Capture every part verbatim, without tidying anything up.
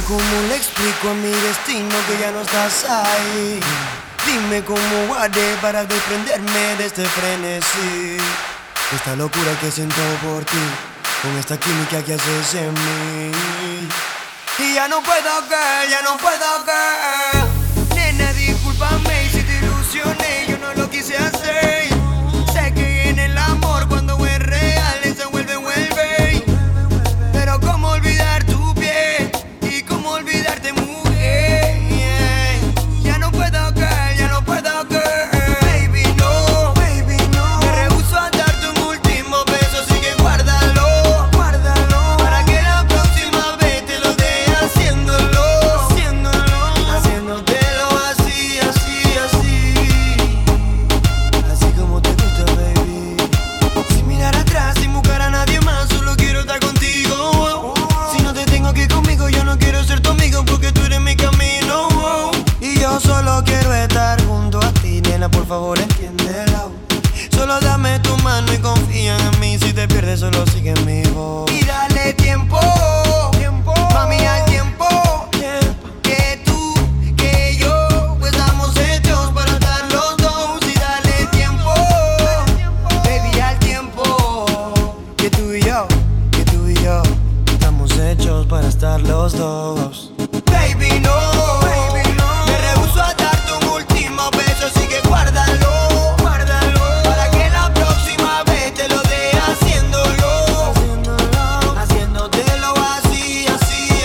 cómo le explico a mi destino que ya no estás ahí. Dime cómo haré para desprenderme de este frenesí, esta locura que siento por ti, con esta química que haces en mí. Y ya no puedo que, ya no puedo que. Nena, discúlpame si te ilusioné, yo no lo quise hacer. Sé que en el amor cuando es real se vuelve, vuelve. Pero cómo olvidar tu piel y cómo olvidarte, mujer. Ya no puedo que, ya no puedo que. Baby no, baby no. Me rehúso a darte un último beso, así que guárdalo, guárdalo, para que la próxima vez te lo dé haciéndolo, haciéndolo, haciéndotelo así, así, así, así como te gusta, baby. Sin mirar atrás, sin buscar a nadie más, solo quiero estar contigo. Si no te tengo aquí conmigo, yo no quiero ser tu amigo, porque tú eres mi camino. Y yo solo quiero estar junto a ti, nena, por favor entiéndelo. Solo dame tu mano y confía en mí. Si te pierdes, solo sigue mi voz. Y dale tiempo, tiempo, mami, al tiempo, tiempo. Que tú, que yo, pues estamos hechos para estar los dos. Y dale tiempo, baby, al tiempo. Que tú y yo, que tú y yo, estamos hechos para estar los dos. Baby, no, baby, no. Me rehúso a darte un último beso, así que guárdalo, guárdalo, para que la próxima vez te lo dé haciéndolo, haciéndolo, haciéndotelo así, así,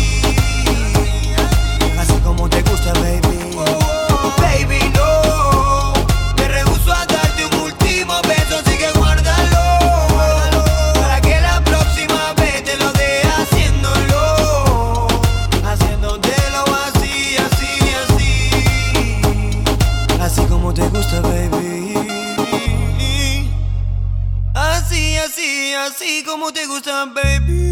así, así como te gusta, baby. Baby, no. Me rehúso a darte un último beso, así que guárdalo, guárdalo, para que la próxima vez te lo dé haciéndolo, haciéndotelo así, así, así, así como te gusta, baby. Así, así, así como te gusta, baby.